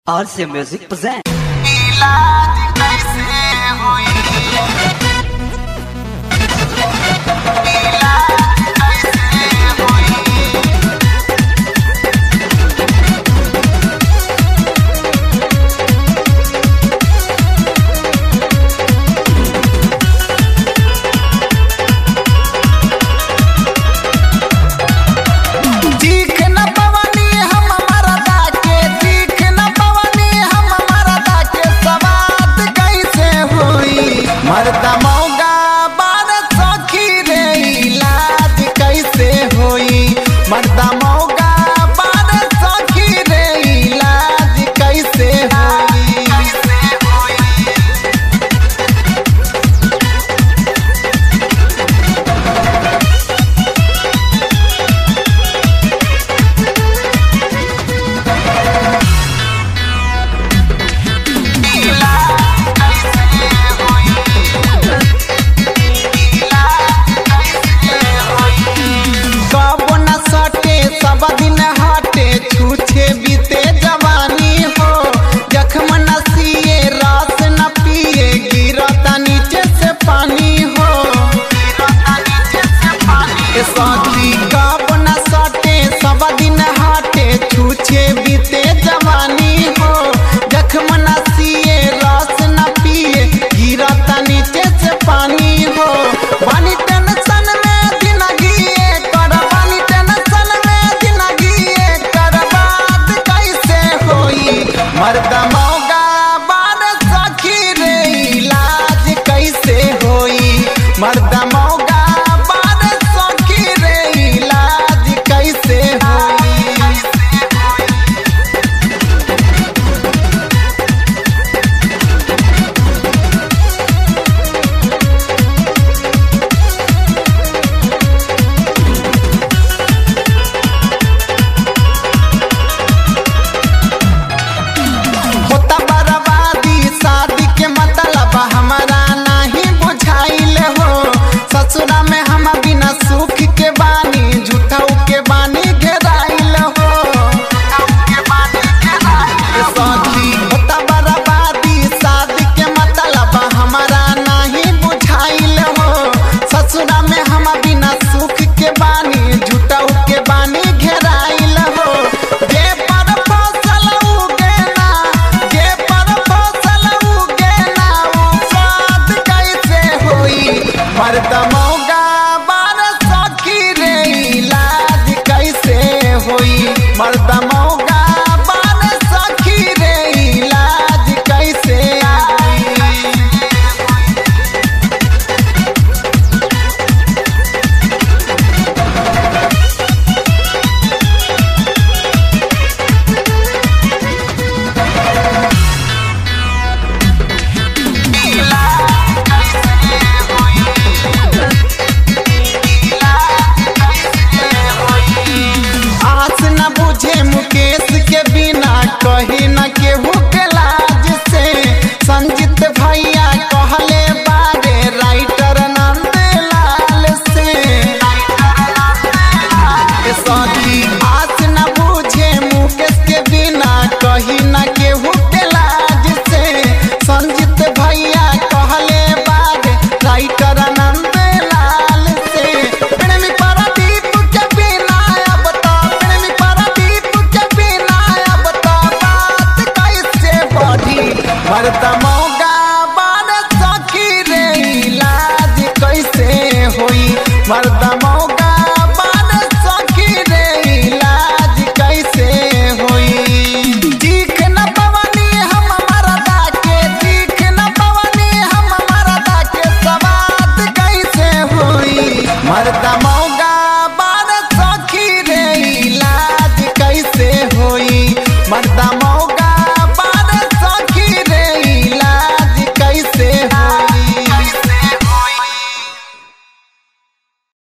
RC Music present। इलाज कैसे होई इलाज कैसे होई चीख न पवनी हम मरदा के चीख न पवनी हम मरदा के सवाद कैसे होई मरदा मौगा बार सखी रे इलाज कैसे होई मरदा मौगा बार सखी रे इलाज कैसे होई कैसे होई कब न सटे सब दिन हटे छूछे बीते जवानी हो जख्म न सिए रस न पिए गिरता नीचे से पानी हो ए साथी कब न सटे सब दिन हटे छूछे बीते जवानी हो जख्म न सिए रस न पिए गिरता नीचे से पानी हो पानी टेंशन में जिंदगी कर पानी टेंशन में जिंदगी कर बात कैसे होई मर्दा मौगा बार सखी रे इलाज कैसे होई मर्दा मौगा बार सखी रे इलाज कैसे होई होता बर्बादी शादी के मतलब हमारा नहीं बुझाइल हो ससुरा में हम बिना सुख के बानी झूठा के बानी घेराइल हो ए साथी होता बर्बादी शादी के मतलब हमारा नहीं बुझाइल हो ससुरा में हम बिना सुख के बानी झूठा के बानी घेराइल हो जे पर फसल उगे ना जे पर फसल उगे ना वो स्वाद कैसे होई मर्दा मौगा बार सखी रे इलाज कैसे होई मर्दा मौगा बार सखी रे इलाज कैसे होई आस न बुझे मुकेश के बिना कही न केहू के लाज से संजीत भैया कहले बारे राइटर नंद लाल से ए साथी आस न बुझे मुकेश के बिना कही न केहू के लाज से संजीत भैया कहले बारे राइटर नंद लाल से प्रेमी प्रदीप के बिना अब तो प्रेमी प्रदीप के बिना अब तो बात कैसे बढ़ी मर्दा मौगा बार सखी रे इलाज कैसे होई मर्दा मौगा बार सखी रे इलाज कैसे होई चीख न पवनी हम मरदा के चीख न पवनी हम मरदा के सवाद कैसे होई मर्दा मौगा बार सखी रे इलाज कैसे होई मर्दा